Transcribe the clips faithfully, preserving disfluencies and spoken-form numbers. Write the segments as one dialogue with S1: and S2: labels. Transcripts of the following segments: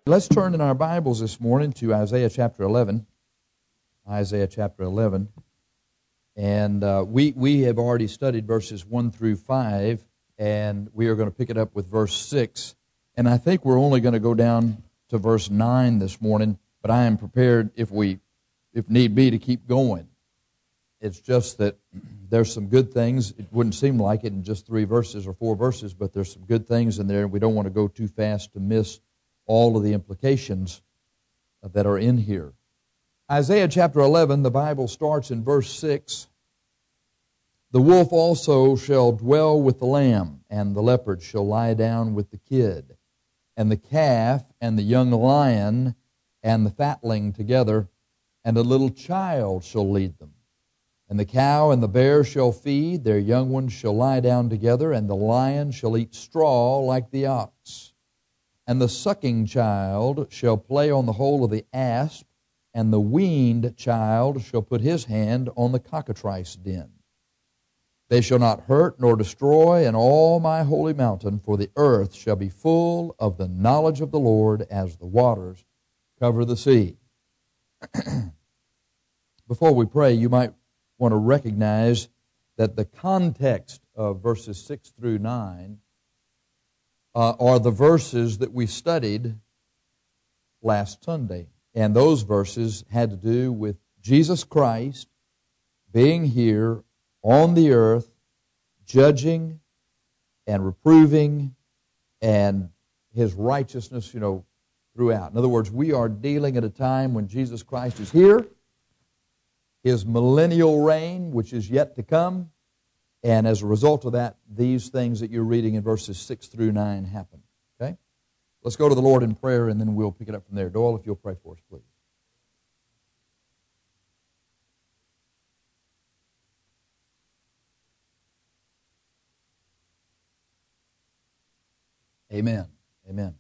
S1: Let's turn in our Bibles this morning to Isaiah chapter eleven. Isaiah chapter eleven. And uh, we, we have already studied verses one through five, and we are going to pick it up with verse six. And I think we're only going to go down to verse nine this morning, but I am prepared, if we, if need be, to keep going. It's just that there's some good things. It wouldn't seem like it in just three verses or four verses, but there's some good things in there, and we don't want to go too fast to miss all of the implications that are in here. Isaiah chapter eleven, the Bible starts in verse six. The wolf also shall dwell with the lamb, and the leopard shall lie down with the kid, and the calf and the young lion and the fatling together, and a little child shall lead them. And the cow and the bear shall feed, their young ones shall lie down together, and the lion shall eat straw like the ox. And the sucking child shall play on the hole of the asp, and the weaned child shall put his hand on the cockatrice den. They shall not hurt nor destroy in all my holy mountain, for the earth shall be full of the knowledge of the Lord as the waters cover the sea. Before we pray, you might want to recognize that the context of verses six through nine Uh, are the verses that we studied last Sunday. And those verses had to do with Jesus Christ being here on the earth, judging and reproving, and His righteousness, you know, throughout. In other words, we are dealing at a time when Jesus Christ is here, His millennial reign, which is yet to come. And as a result of that, these things that you're reading in verses six through nine happen. Okay? Let's go to the Lord in prayer, and then we'll pick it up from there. Doyle, if you'll pray for us, please. Amen. Amen.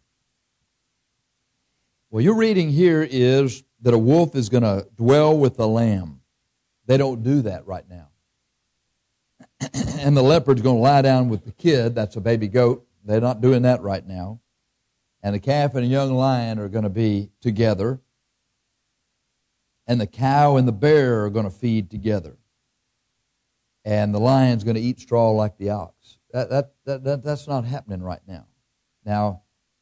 S1: Well, your reading here is that a wolf is going to dwell with the lamb. They don't do that right now. And the leopard's going to lie down with the kid. That's a baby goat. They're not doing that right now. And the calf and a young lion are going to be together. And the cow and the bear are going to feed together. And the lion's going to eat straw like the ox. That, that, that, that that's not happening right now. Now,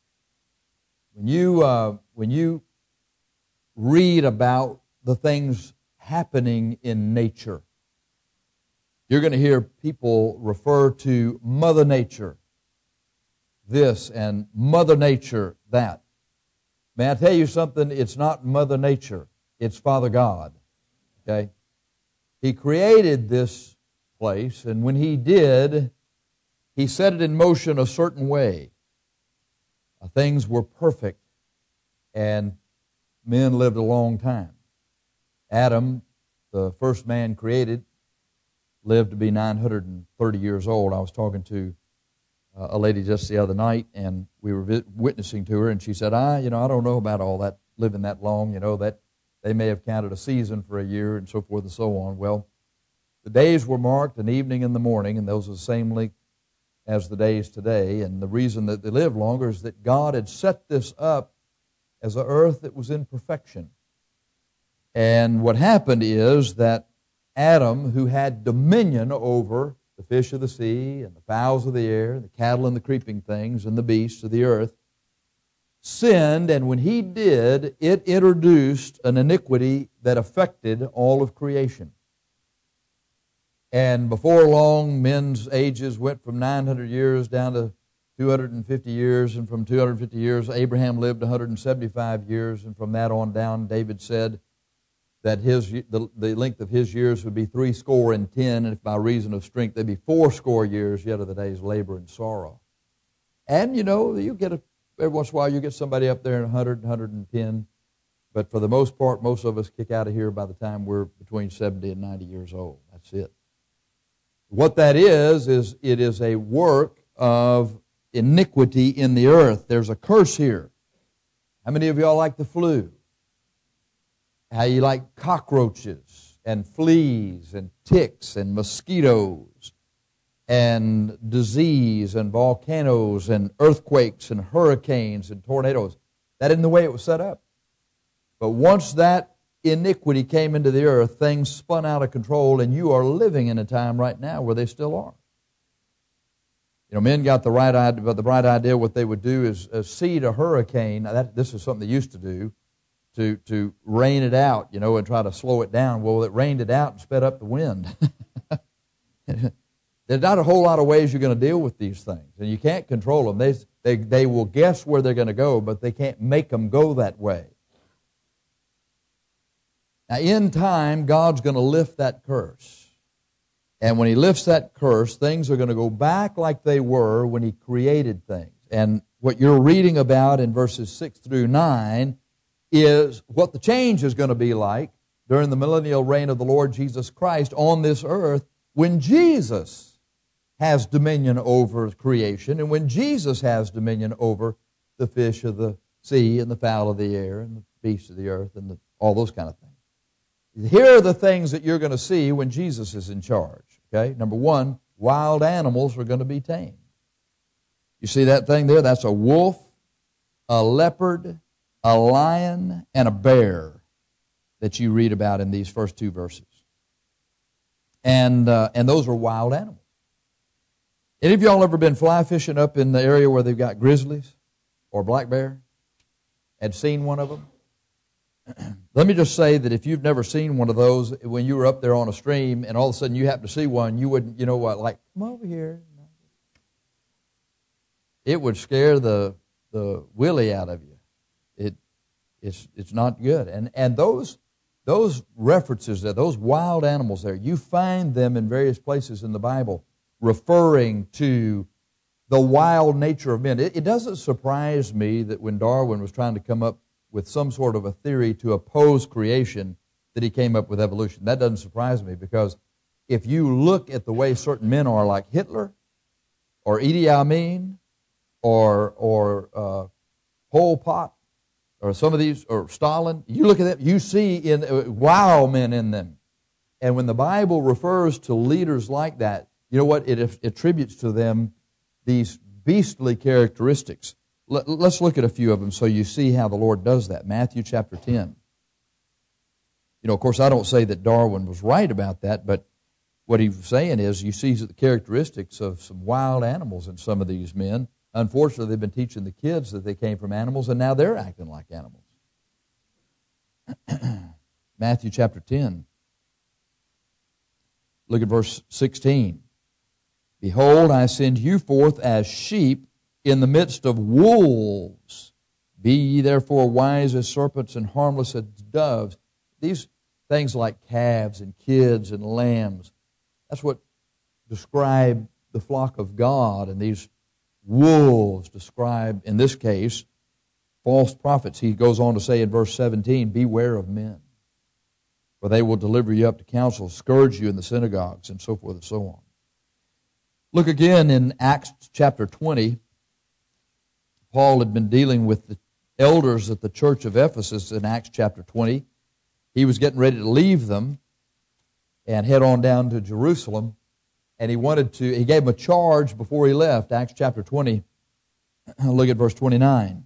S1: when you uh, when you read about the things happening in nature, you're going to hear people refer to Mother Nature this and Mother Nature that. May I tell you something? It's not Mother Nature. It's Father God. Okay? He created this place, and when He did, He set it in motion a certain way. Uh, things were perfect, and men lived a long time. Adam, the first man created, lived to be nine hundred thirty years old. I was talking to uh, a lady just the other night, and we were vi- witnessing to her, and she said, I, you know, I don't know about all that, living that long, you know, that they may have counted a season for a year and so forth and so on. Well, the days were marked an evening and the morning, and those are the same length as the days today, and the reason that they live longer is that God had set this up as an earth that was in perfection. And what happened is that Adam, who had dominion over the fish of the sea and the fowls of the air, the cattle and the creeping things and the beasts of the earth, sinned, and when he did, it introduced an iniquity that affected all of creation. And before long, men's ages went from nine hundred years down to two hundred fifty years, and from two hundred fifty years, Abraham lived one hundred seventy-five years, and from that on down, David said that his the, the length of his years would be three score and ten, and if by reason of strength they'd be four score years, yet of the day's labor and sorrow. And, you know, you get a, every once in a while you get somebody up there in one hundred, one hundred ten, but for the most part, most of us kick out of here by the time we're between seventy and ninety years old. That's it. What that is, is it is a work of iniquity in the earth. There's a curse here. How many of y'all like the flu? How you like cockroaches and fleas and ticks and mosquitoes and disease and volcanoes and earthquakes and hurricanes and tornadoes. That isn't the way it was set up. But once that iniquity came into the earth, things spun out of control, and you are living in a time right now where they still are. You know, men got the right idea, but the right idea what they would do is uh, seed a hurricane. Now that, this is something they used to do, to, to rain it out, you know, and try to slow it down. Well, it rained it out and sped up the wind. There's not a whole lot of ways you're going to deal with these things, and you can't control them. They, they, they will guess where they're going to go, but they can't make them go that way. Now, in time, God's going to lift that curse. And when He lifts that curse, things are going to go back like they were when He created things. And what you're reading about in verses six through nine is what the change is going to be like during the millennial reign of the Lord Jesus Christ on this earth when Jesus has dominion over creation, and when Jesus has dominion over the fish of the sea and the fowl of the air and the beasts of the earth and the, all those kind of things. Here are the things that you're going to see when Jesus is in charge. Okay, number one, wild animals are going to be tamed. You see that thing there? That's a wolf, a leopard, a lion, and a bear that you read about in these first two verses. And uh, and those are wild animals. Any of y'all ever been fly fishing up in the area where they've got grizzlies or black bear and seen one of them? Let me just say that if you've never seen one of those, when you were up there on a stream and all of a sudden you happen to see one, you wouldn't, you know what, like, come over here. It would scare the the willy out of you. It it's it's not good. And and those those references there, those wild animals there, you find them in various places in the Bible, referring to the wild nature of men. It, it doesn't surprise me that when Darwin was trying to come up with some sort of a theory to oppose creation, that he came up with evolution. That doesn't surprise me, because if you look at the way certain men are, like Hitler or Idi Amin or or uh, Pol Pot or some of these, or Stalin, you look at them, you see in uh, wow men in them. And when the Bible refers to leaders like that, you know what? It attributes to them these beastly characteristics. Let's look at a few of them so you see how the Lord does that. Matthew chapter ten. You know, of course, I don't say that Darwin was right about that, but what he's saying is you see the characteristics of some wild animals in some of these men. Unfortunately, they've been teaching the kids that they came from animals, and now they're acting like animals. Matthew chapter ten. Look at verse sixteen. Behold, I send you forth as sheep in the midst of wolves. Be ye therefore wise as serpents and harmless as doves. These things like calves and kids and lambs, that's what describe the flock of God. And these wolves describe, in this case, false prophets. He goes on to say in verse seventeen, beware of men, for they will deliver you up to council, scourge you in the synagogues, and so forth and so on. Look again in Acts chapter twenty. Paul had been dealing with the elders at the church of Ephesus in Acts chapter twenty. He was getting ready to leave them and head on down to Jerusalem. And he wanted to, he gave them a charge before he left. Acts chapter twenty. Look at verse twenty-nine.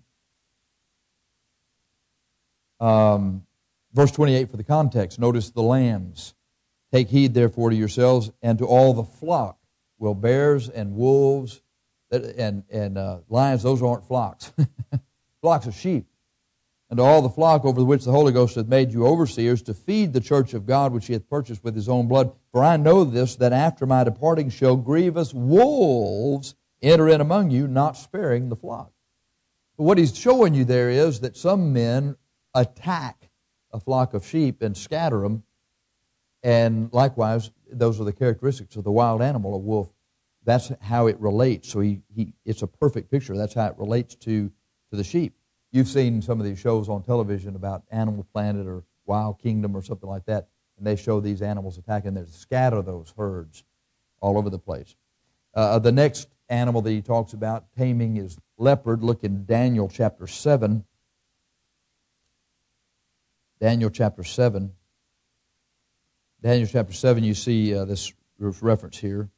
S1: Um, verse twenty-eight for the context. Notice the lambs. Take heed therefore to yourselves and to all the flock. Well, bears and wolves and, and uh, lions, those aren't flocks. Flocks of sheep. And to all the flock over which the Holy Ghost hath made you overseers, to feed the church of God which he hath purchased with his own blood. For I know this, that after my departing shall grievous wolves enter in among you, not sparing the flock. But what he's showing you there is that some men attack a flock of sheep and scatter them. And likewise, those are the characteristics of the wild animal, a wolf. That's how it relates. So he, he it's a perfect picture. That's how it relates to, to the sheep. You've seen some of these shows on television about Animal Planet or Wild Kingdom or something like that, and they show these animals attacking. They scatter those herds all over the place. Uh, the next animal that he talks about taming is leopard. Look in Daniel chapter seven. Daniel chapter seven. Daniel chapter seven, you see uh, this reference here.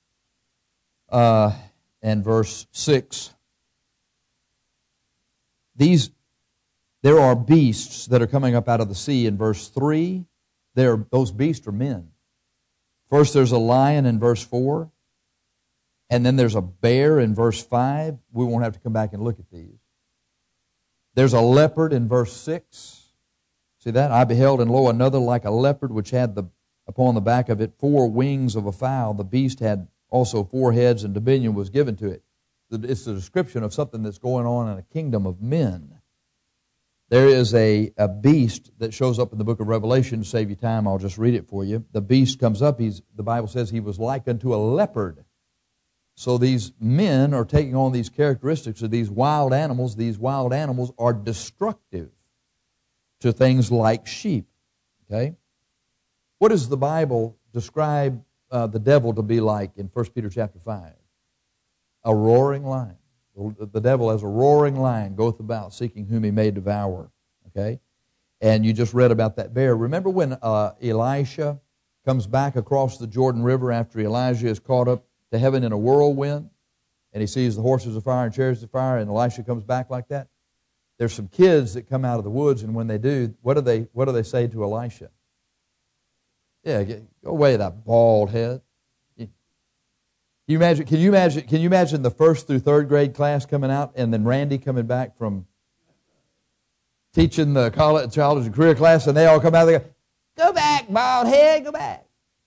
S1: Uh, and verse six. these, there are beasts that are coming up out of the sea in verse three. There, those beasts are men. First there's a lion in verse four. And then there's a bear in verse five. We won't have to come back and look at these. There's a leopard in verse six. See that? I beheld, and lo, another like a leopard, which had the upon the back of it four wings of a fowl. The beast had also four heads, and dominion was given to it. It's a description of something that's going on in a kingdom of men. There is a, a beast that shows up in the book of Revelation. To save you time, I'll just read it for you. The beast comes up. He's, the Bible says he was like unto a leopard. So these men are taking on these characteristics of these wild animals. These wild animals are destructive to things like sheep. Okay? What does the Bible describe uh, the devil to be like in First Peter chapter five? A roaring lion. The devil as a roaring lion goeth about, seeking whom he may devour. Okay? And you just read about that bear. Remember when uh, Elisha comes back across the Jordan River after Elijah is caught up to heaven in a whirlwind, and he sees the horses of fire and chariots of fire, and Elisha comes back like that? There's some kids that come out of the woods, and when they do, what do they what do they say to Elisha? Yeah, get, go away, that bald head. Can you imagine? Can you imagine? Can you imagine the first through third grade class coming out, and then Randy coming back from teaching the college, college and career class, and they all come out and they go, "Go back, bald head, go back."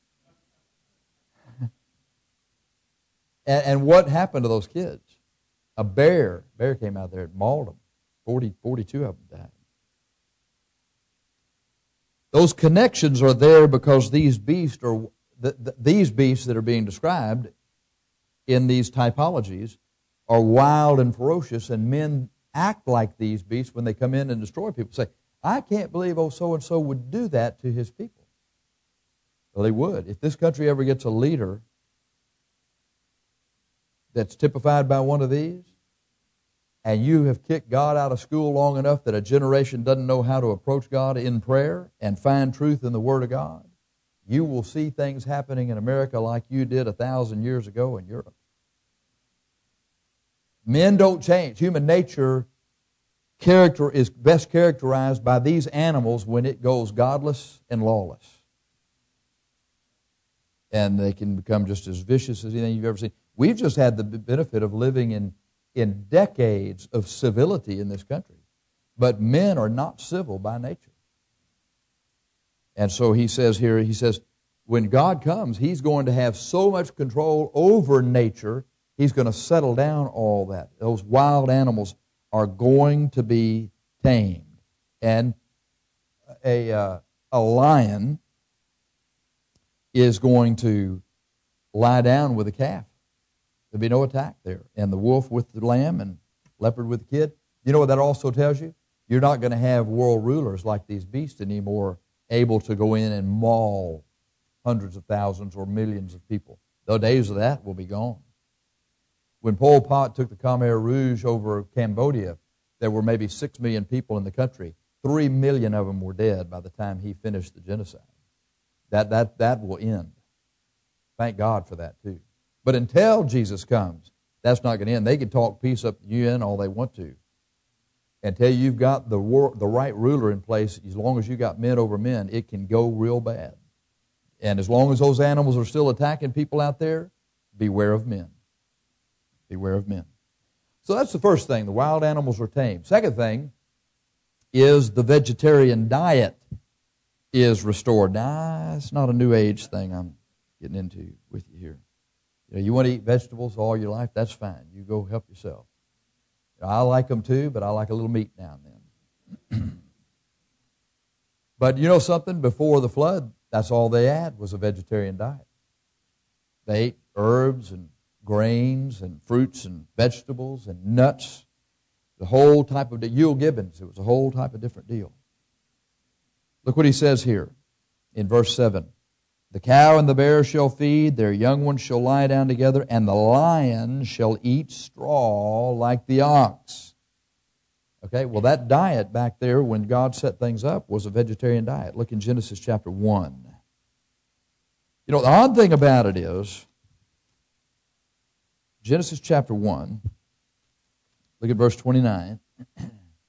S1: and, and what happened to those kids? A bear, bear came out there and mauled them. forty, forty-two of them died. Those connections are there because these beasts are the, the, these beasts that are being described in these typologies are wild and ferocious, and men act like these beasts when they come in and destroy people. Say, I can't believe oh so-and-so would do that to his people. Well, they would. If this country ever gets a leader that's typified by one of these, and you have kicked God out of school long enough that a generation doesn't know how to approach God in prayer and find truth in the Word of God, you will see things happening in America like you did a thousand years ago in Europe. Men don't change. Human nature character is best characterized by these animals when it goes godless and lawless. And they can become just as vicious as anything you've ever seen. We've just had the benefit of living in, in decades of civility in this country. But men are not civil by nature. And so he says here, he says, when God comes, he's going to have so much control over nature, he's going to settle down all that. Those wild animals are going to be tamed. And a, uh, a lion is going to lie down with a calf. There'll be no attack there. And the wolf with the lamb and leopard with the kid. You know what that also tells you? You're not going to have world rulers like these beasts anymore able to go in and maul hundreds of thousands or millions of people. The days of that will be gone. When Pol Pot took the Khmer Rouge over Cambodia, there were maybe six million people in the country. Three million of them were dead by the time he finished the genocide. That, that, that will end. Thank God for that too. But until Jesus comes, that's not going to end. They can talk peace up the U N all they want to. Until you've got the war, the right ruler in place, as long as you got men over men, it can go real bad. And as long as those animals are still attacking people out there, beware of men. Beware of men. So that's the first thing. The wild animals are tamed. Second thing is the vegetarian diet is restored. Now, it's not a new age thing I'm getting into with you here. You know, you want to eat vegetables all your life, that's fine. You go help yourself. I like them too, but I like a little meat now and then. But you know something? Before the flood, that's all they had was a vegetarian diet. They ate herbs and grains and fruits and vegetables and nuts. The whole type of, Yule Gibbons, it was a whole type of different deal. Look what he says here in verse seven. The cow and the bear shall feed, their young ones shall lie down together, and the lion shall eat straw like the ox. Okay, well that diet back there when God set things up was a vegetarian diet. Look in Genesis chapter one. You know, the odd thing about it is, Genesis chapter one, look at verse twenty-nine.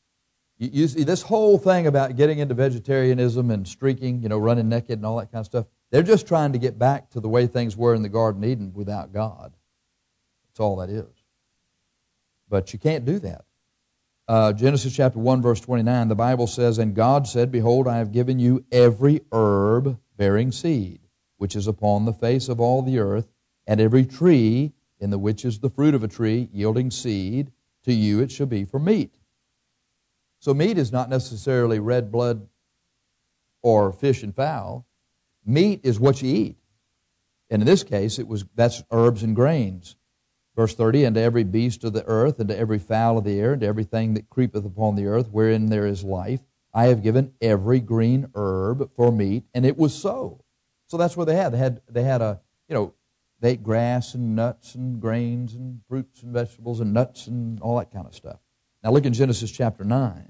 S1: You, you see, this whole thing about getting into vegetarianism and streaking, you know, running naked and all that kind of stuff, they're just trying to get back to the way things were in the Garden of Eden without God. That's all that is. But you can't do that. Uh, Genesis chapter one, verse twenty-nine, the Bible says, "And God said, Behold, I have given you every herb bearing seed, which is upon the face of all the earth, and every tree in the which is the fruit of a tree, yielding seed, to you it shall be for meat." So meat is not necessarily red blood or fish and fowl. Meat is what you eat. And in this case, it was that's herbs and grains. Verse thirty, "And to every beast of the earth, and to every fowl of the air, and to everything that creepeth upon the earth, wherein there is life, I have given every green herb for meat." And it was so. So that's what they had. They had, they had a, you know, they ate grass and nuts and grains and fruits and vegetables and nuts and all that kind of stuff. Now look in Genesis chapter nine.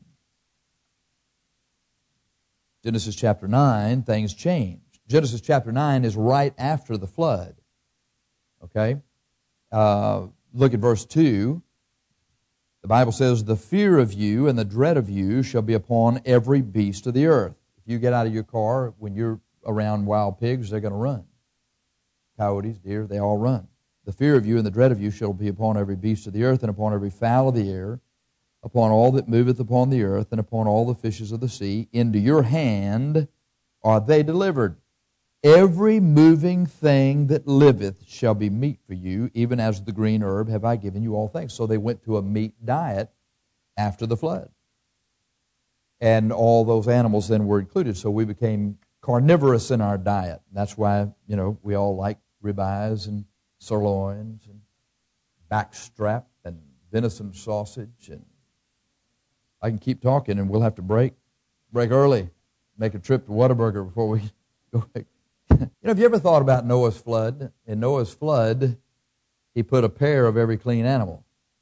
S1: Genesis chapter nine, things change. Genesis chapter nine is right after the flood. Okay? Uh, look at verse two. The Bible says, "The fear of you and the dread of you shall be upon every beast of the earth." If you get out of your car when you're around wild pigs, they're going to run. Coyotes, deer, they all run. "The fear of you and the dread of you shall be upon every beast of the earth, and upon every fowl of the air, upon all that moveth upon the earth, and upon all the fishes of the sea. Into your hand are they delivered. Every moving thing that liveth shall be meat for you, even as the green herb have I given you all things." So they went to a meat diet after the flood. And all those animals then were included. So we became carnivorous in our diet. That's why, you know, we all like ribeyes and sirloins and backstrap and venison sausage. And I can keep talking, and we'll have to break break early, make a trip to Whataburger before we go back. You know, have you ever thought about Noah's flood? In Noah's flood, he put a pair of every clean animal.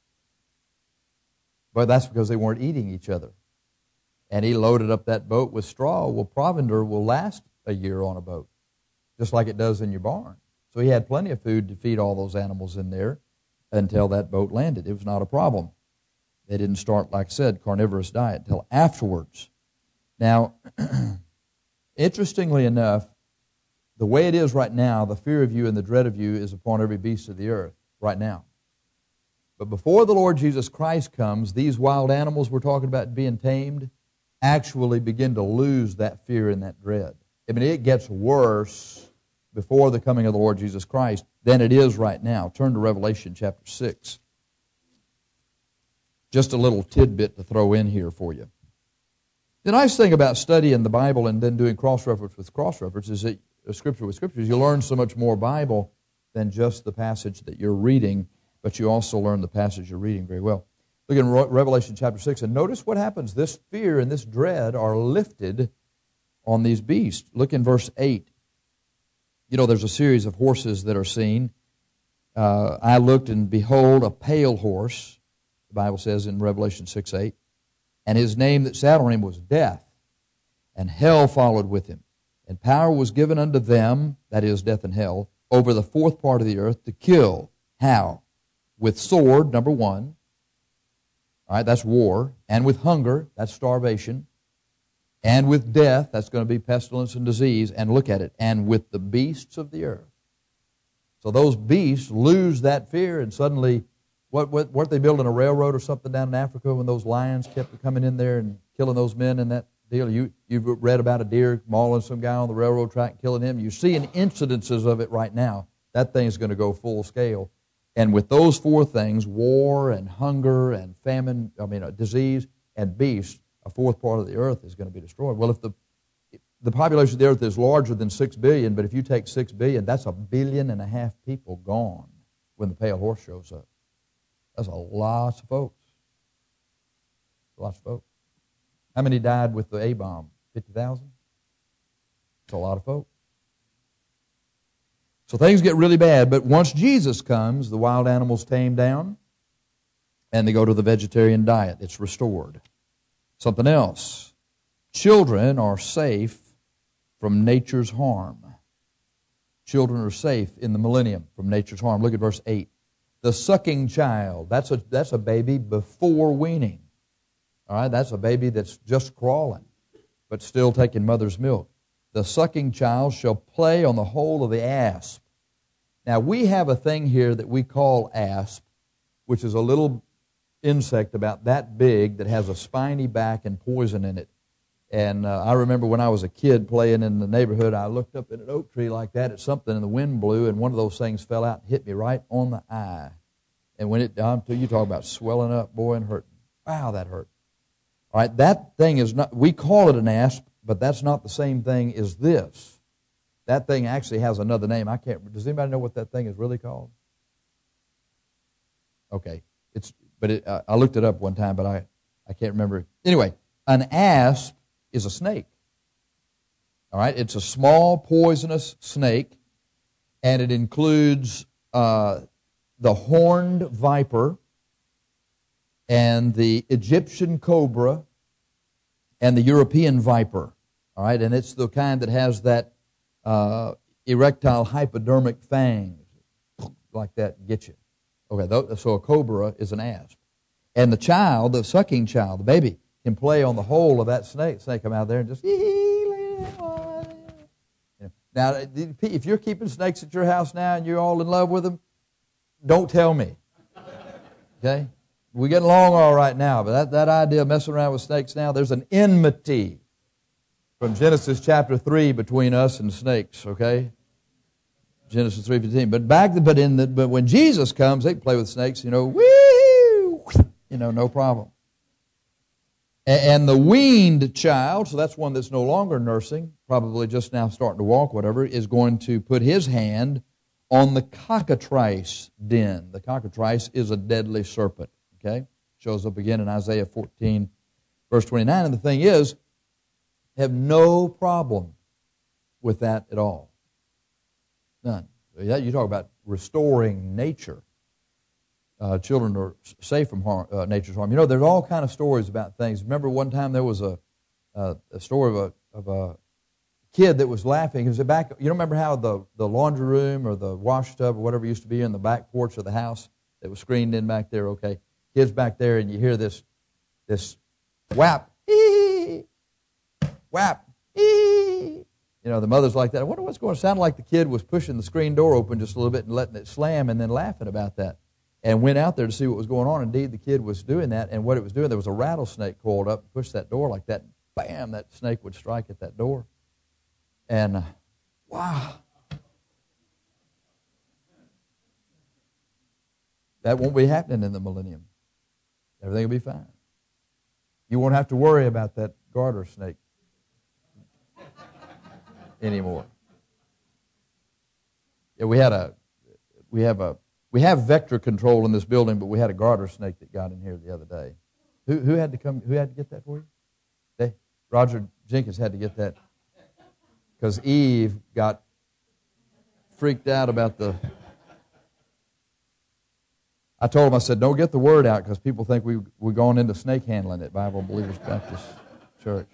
S1: But that's because they weren't eating each other. And he loaded up that boat with straw. Well, provender will last a year on a boat, just like it does in your barn. So he had plenty of food to feed all those animals in there until that boat landed. It was not a problem. They didn't start, like I said, carnivorous diet until afterwards. Now, interestingly enough, the way it is right now, the fear of you and the dread of you is upon every beast of the earth right now. But before the Lord Jesus Christ comes, these wild animals we're talking about being tamed actually begin to lose that fear and that dread. I mean, it gets worse before the coming of the Lord Jesus Christ than it is right now. Turn to Revelation chapter six. Just a little tidbit to throw in here for you. The nice thing about studying the Bible and then doing cross-reference with cross-reference is that uh, Scripture with Scripture is you learn so much more Bible than just the passage that you're reading, but you also learn the passage you're reading very well. Look in Revelation chapter six, and notice what happens. This fear and this dread are lifted on these beasts. Look in verse eight. You know, there's a series of horses that are seen. Uh, I looked, and behold, a pale horse, the Bible says in Revelation six eight, and his name that sat on him was Death, and hell followed with him. And power was given unto them, that is, death and hell, over the fourth part of the earth to kill. How? With sword, number one. All right, that's war. And with hunger, that's starvation. And with death, that's going to be pestilence and disease. And look at it. And with the beasts of the earth. So those beasts lose that fear, and suddenly, what, what weren't they building a railroad or something down in Africa when those lions kept coming in there and killing those men in that deal? You, you've read about a deer mauling some guy on the railroad track and killing him. You're seeing incidences of it right now. That thing's going to go full scale. And with those four things, war and hunger and famine, I mean, uh, disease and beast, a fourth part of the earth is going to be destroyed. Well, if the the population of the earth is larger than six billion, but if you take six billion, that's a billion and a half people gone when the pale horse shows up. That's a lot of folks. Lots of folks. How many died with the A-bomb? fifty thousand? It's a lot of folks. So things get really bad, but once Jesus comes, the wild animals tame down, and they go to the vegetarian diet. It's restored. Something else. Children are safe from nature's harm. Children are safe in the millennium from nature's harm. Look at verse eight. The sucking child, that's a, that's a baby before weaning. All right, that's a baby that's just crawling, but still taking mother's milk. The sucking child shall play on the hole of the asp. Now, we have a thing here that we call asp, which is a little insect about that big that has a spiny back and poison in it. And uh, I remember when I was a kid playing in the neighborhood, I looked up at an oak tree like that at something, and the wind blew, and one of those things fell out and hit me right on the eye. And when it, um, you talk about swelling up, boy, and hurting. Wow, that hurt. All right, that thing is not, we call it an asp, but that's not the same thing as this. That thing actually has another name. I can't, does anybody know what that thing is really called? Okay, it's, but it, uh, I looked it up one time, but I, I can't remember. Anyway, an asp is a snake. All right, it's a small poisonous snake, and it includes uh, the horned viper and the Egyptian cobra and the European viper. All right, and it's the kind that has that uh, erectile hypodermic fangs like that get you. Okay, so a cobra is an asp. And the child, the sucking child, the baby, can play on the hole of that snake. Snake come out there and just, now, if you're keeping snakes at your house now and you're all in love with them, don't tell me. Okay? We're getting along all right now, but that, that idea of messing around with snakes now, there's an enmity from Genesis chapter three between us and snakes, okay? Genesis three fifteen. But back, but in the, but when Jesus comes, they can play with snakes, you know, woo, you know, no problem. And the weaned child, so that's one that's no longer nursing, probably just now starting to walk, whatever, is going to put his hand on the cockatrice den. The cockatrice is a deadly serpent, okay? Shows up again in Isaiah fourteen, verse twenty-nine. And the thing is, have no problem with that at all. None. You talk about restoring nature. Uh, children are safe from harm, uh, nature's harm. You know, there's all kind of stories about things. Remember one time there was a uh, a story of a of a kid that was laughing. It was back. You don't remember how the, the laundry room or the wash tub or whatever used to be in the back porch of the house that was screened in back there. Okay, kids back there, and you hear this this whap, ee, whap, ee. You know, the mother's like that. I wonder what's going to sound like. The kid was pushing the screen door open just a little bit and letting it slam, and then laughing about that. And went out there to see what was going on. Indeed, the kid was doing that, and what it was doing, there was a rattlesnake coiled up, pushed that door like that, and bam, that snake would strike at that door. And, uh, wow. That won't be happening in the millennium. Everything will be fine. You won't have to worry about that garter snake anymore. Yeah, we had a, we have a, We have vector control in this building, but we had a garter snake that got in here the other day. Who, who had to come? Who had to get that for you? They, Roger Jenkins had to get that because Eve got freaked out about the. I told him, I said, don't get the word out because people think we we're going into snake handling at Bible Believers Baptist Church.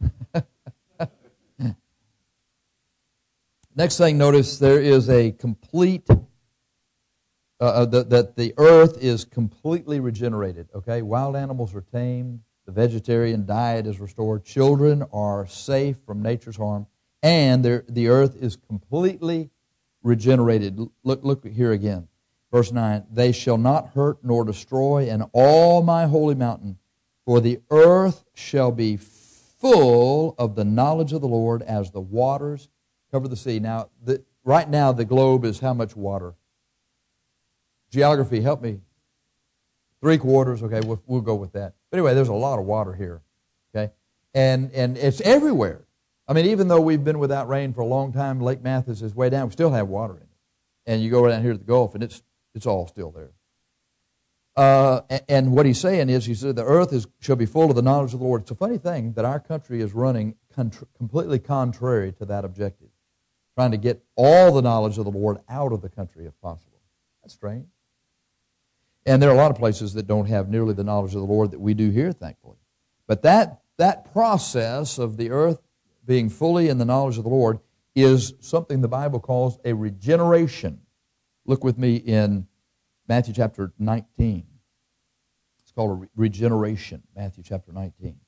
S1: Next thing, notice there is a complete. Uh, the, that the earth is completely regenerated, okay? Wild animals are tamed. The vegetarian diet is restored. Children are safe from nature's harm. And the earth is completely regenerated. Look, look here again. Verse nine, they shall not hurt nor destroy in all my holy mountain, for the earth shall be full of the knowledge of the Lord as the waters cover the sea. Now, the, right now the globe is how much water? Geography, help me. Three quarters, okay, we'll, we'll go with that. But anyway, there's a lot of water here, okay? And and it's everywhere. I mean, even though we've been without rain for a long time, Lake Mathis is way down, we still have water in it. And you go down here to the Gulf, and it's it's all still there. Uh, and, and what he's saying is, he said, the earth is shall be full of the knowledge of the Lord. It's a funny thing that our country is running contr- completely contrary to that objective, trying to get all the knowledge of the Lord out of the country if possible. That's strange. And there are a lot of places that don't have nearly the knowledge of the Lord that we do here, thankfully. But that that process of the earth being fully in the knowledge of the Lord is something the Bible calls a regeneration. Look with me in Matthew chapter nineteen. It's called a re- regeneration, Matthew chapter nineteen.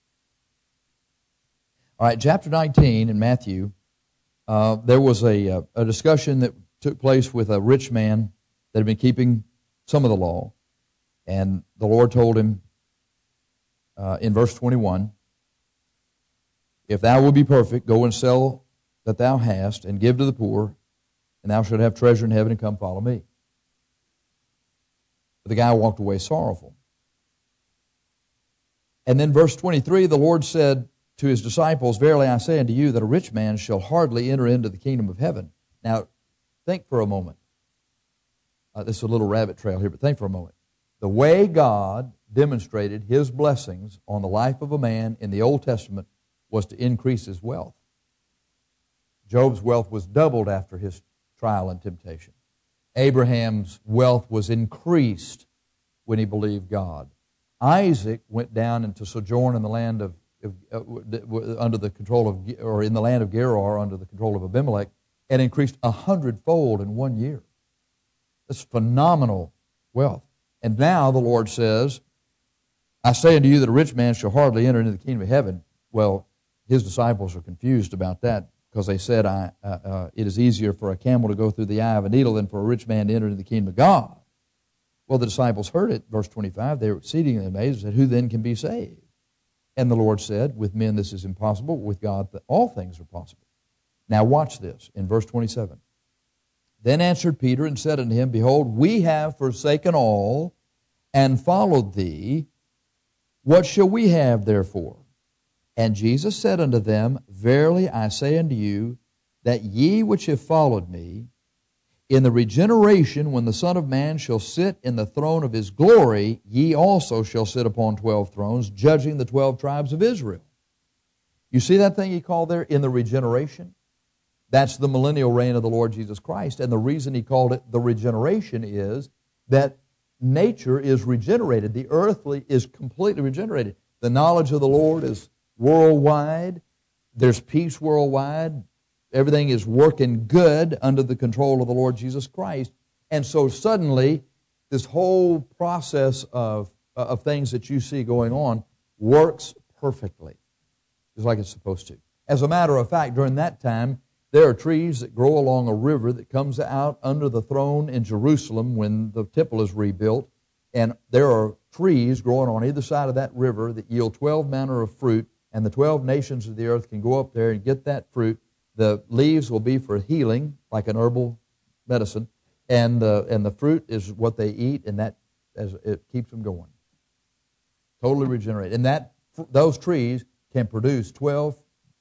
S1: All right, chapter nineteen in Matthew, uh, there was a, a discussion that took place with a rich man that had been keeping some of the law. And the Lord told him uh, in verse twenty-one, if thou wilt be perfect, go and sell that thou hast, and give to the poor, and thou shalt have treasure in heaven, and come follow me. But the guy walked away sorrowful. And then verse twenty-three, the Lord said to his disciples, verily I say unto you that a rich man shall hardly enter into the kingdom of heaven. Now, think for a moment. Uh, this is a little rabbit trail here, but think for a moment. The way God demonstrated His blessings on the life of a man in the Old Testament was to increase his wealth. Job's wealth was doubled after his trial and temptation. Abraham's wealth was increased when he believed God. Isaac went down into sojourn in the land of, uh, under the control of, or in the land of Gerar under the control of Abimelech, and increased a hundredfold in one year. That's phenomenal wealth. And now the Lord says, I say unto you that a rich man shall hardly enter into the kingdom of heaven. Well, his disciples are confused about that because they said, I, uh, uh, it is easier for a camel to go through the eye of a needle than for a rich man to enter into the kingdom of God. Well, the disciples heard it, verse twenty-five, they were exceedingly amazed and said, who then can be saved? And the Lord said, with men this is impossible, with God all things are possible. Now watch this in verse twenty-seven. Then answered Peter and said unto him, behold, we have forsaken all and followed thee. What shall we have therefore? And Jesus said unto them, verily I say unto you, that ye which have followed me, in the regeneration when the Son of Man shall sit in the throne of His glory, ye also shall sit upon twelve thrones, judging the twelve tribes of Israel. You see that thing He called there, in the regeneration? That's the millennial reign of the Lord Jesus Christ. And the reason He called it the regeneration is that nature is regenerated. The earthly is completely regenerated. The knowledge of the Lord is worldwide. There's peace worldwide. Everything is working good under the control of the Lord Jesus Christ. And so suddenly, this whole process of, uh, of things that you see going on works perfectly, just like it's supposed to. As a matter of fact, during that time, there are trees that grow along a river that comes out under the throne in Jerusalem when the temple is rebuilt. And there are trees growing on either side of that river that yield twelve manner of fruit, and the twelve nations of the earth can go up there and get that fruit. The leaves will be for healing, like an herbal medicine, and the, and the fruit is what they eat, and that as it keeps them going. Totally regenerated. And that those trees can produce twelve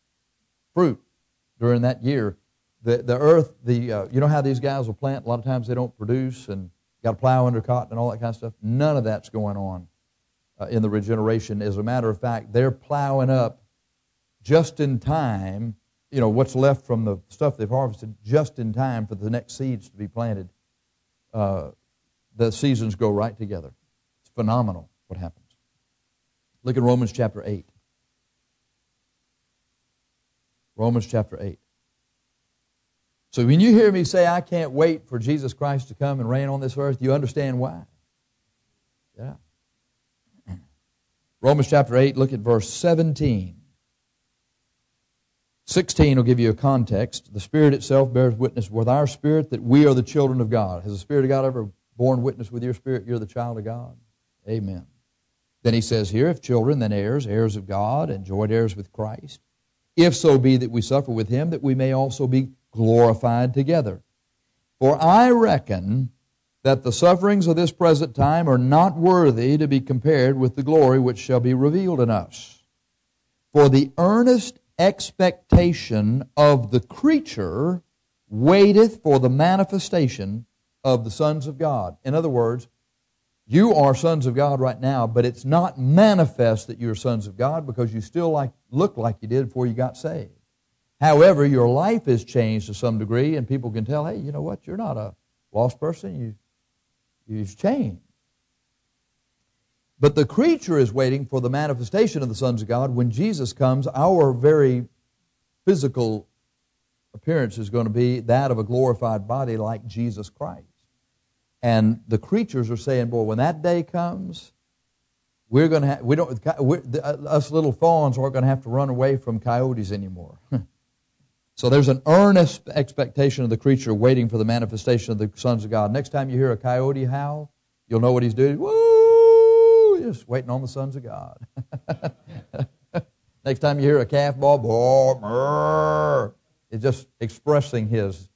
S1: fruit during that year. The the earth, the uh, you know how these guys will plant? A lot of times they don't produce, and got to plow under cotton and all that kind of stuff. None of that's going on uh, in the regeneration. As a matter of fact, they're plowing up just in time. You know, what's left from the stuff they've harvested just in time for the next seeds to be planted. Uh, the seasons go right together. It's phenomenal what happens. Look at Romans chapter eight. Romans chapter eight. So when you hear me say, I can't wait for Jesus Christ to come and reign on this earth, you understand why. Yeah. Romans chapter eight, look at verse seventeen. sixteen will give you a context. The Spirit itself bears witness with our spirit that we are the children of God. Has the Spirit of God ever borne witness with your spirit you're the child of God? Amen. Then he says here, if children, then heirs, heirs of God, and joint heirs with Christ. If so be that we suffer with Him, that we may also be glorified together. For I reckon that the sufferings of this present time are not worthy to be compared with the glory which shall be revealed in us. For the earnest expectation of the creature waiteth for the manifestation of the sons of God. In other words, you are sons of God right now, but it's not manifest that you're sons of God because you still like look like you did before you got saved. However, your life has changed to some degree, and people can tell, hey, you know what, you're not a lost person, you, you've changed. But the creature is waiting for the manifestation of the sons of God. When Jesus comes, our very physical appearance is going to be that of a glorified body like Jesus Christ. And the creatures are saying, boy, when that day comes, We're going to have, we don't, we're, the, us little fawns aren't going to have to run away from coyotes anymore. So there's an earnest expectation of the creature waiting for the manifestation of the sons of God. Next time you hear a coyote howl, you'll know what he's doing. Woo! Just waiting on the sons of God. Next time you hear a calf bawl, bawl, brrr, it's just expressing his,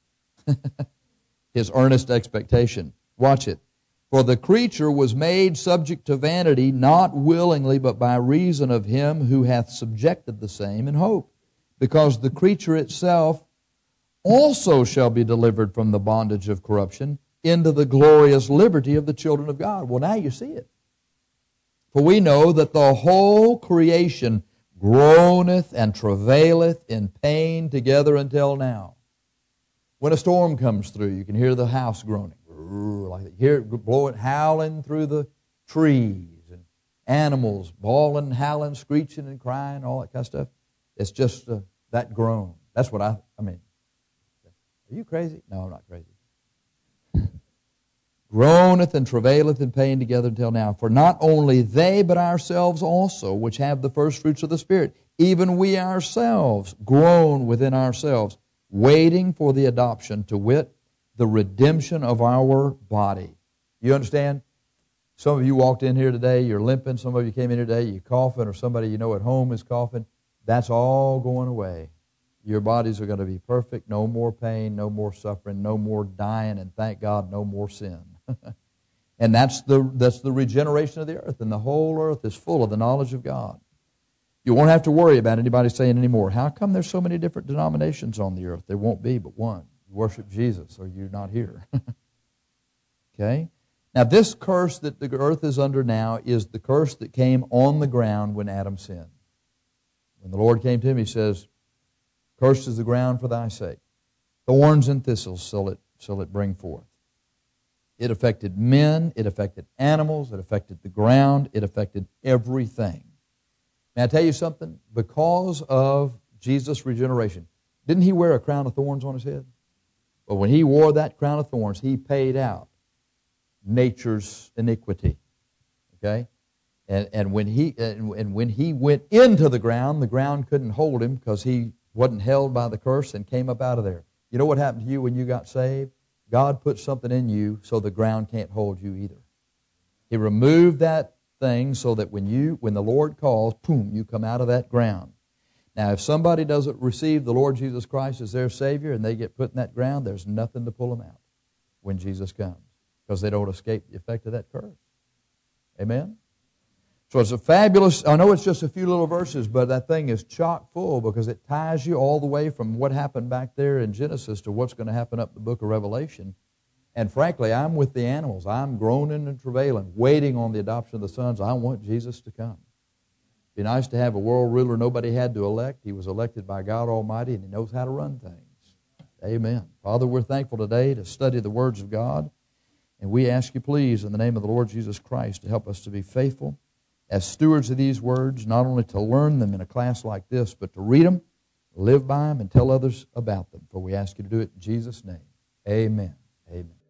S1: his earnest expectation. Watch it. For the creature was made subject to vanity, not willingly, but by reason of him who hath subjected the same in hope. Because the creature itself also shall be delivered from the bondage of corruption into the glorious liberty of the children of God. Well, now you see it. For we know that the whole creation groaneth and travaileth in pain together until now. When a storm comes through, you can hear the house groaning. Like that. Hear it blowing, howling through the trees, and animals bawling, howling, screeching, and crying, all that kind of stuff. It's just uh, that groan. That's what I, I mean. Are you crazy? No, I'm not crazy. Groaneth and travaileth in pain together until now. For not only they, but ourselves also, which have the first fruits of the Spirit, even we ourselves groan within ourselves, waiting for the adoption, to wit, the redemption of our body. You understand? Some of you walked in here today, you're limping. Some of you came in here today, you're coughing, or somebody you know at home is coughing. That's all going away. Your bodies are going to be perfect. No more pain, no more suffering, no more dying, and thank God, no more sin. And that's the, that's the regeneration of the earth, and the whole earth is full of the knowledge of God. You won't have to worry about anybody saying anymore, how come there's so many different denominations on the earth? There won't be but one. You worship Jesus, or you're not here. Okay? Now, this curse that the earth is under now is the curse that came on the ground when Adam sinned. When the Lord came to him, he says, cursed is the ground for thy sake. Thorns and thistles shall it, shall it bring forth. It affected men, it affected animals, it affected the ground, it affected everything. May I tell you something? Because of Jesus' regeneration, didn't he wear a crown of thorns on his head? But when he wore that crown of thorns, he paid out nature's iniquity. Okay? And, and, when he, and, and when he went into the ground, the ground couldn't hold him because he wasn't held by the curse and came up out of there. You know what happened to you when you got saved? God put something in you so the ground can't hold you either. He removed that thing so that when you, when the Lord calls, boom, you come out of that ground. Now, if somebody doesn't receive the Lord Jesus Christ as their Savior and they get put in that ground, there's nothing to pull them out when Jesus comes because they don't escape the effect of that curse. Amen? So it's a fabulous, I know it's just a few little verses, but that thing is chock full because it ties you all the way from what happened back there in Genesis to what's going to happen up in the book of Revelation. And frankly, I'm with the animals. I'm groaning and travailing, waiting on the adoption of the sons. I want Jesus to come. It'd be nice to have a world ruler nobody had to elect. He was elected by God Almighty, and he knows how to run things. Amen. Father, we're thankful today to study the words of God, and we ask you, please, in the name of the Lord Jesus Christ, to help us to be faithful as stewards of these words, not only to learn them in a class like this, but to read them, live by them, and tell others about them. For we ask you to do it in Jesus' name. Amen. Amen.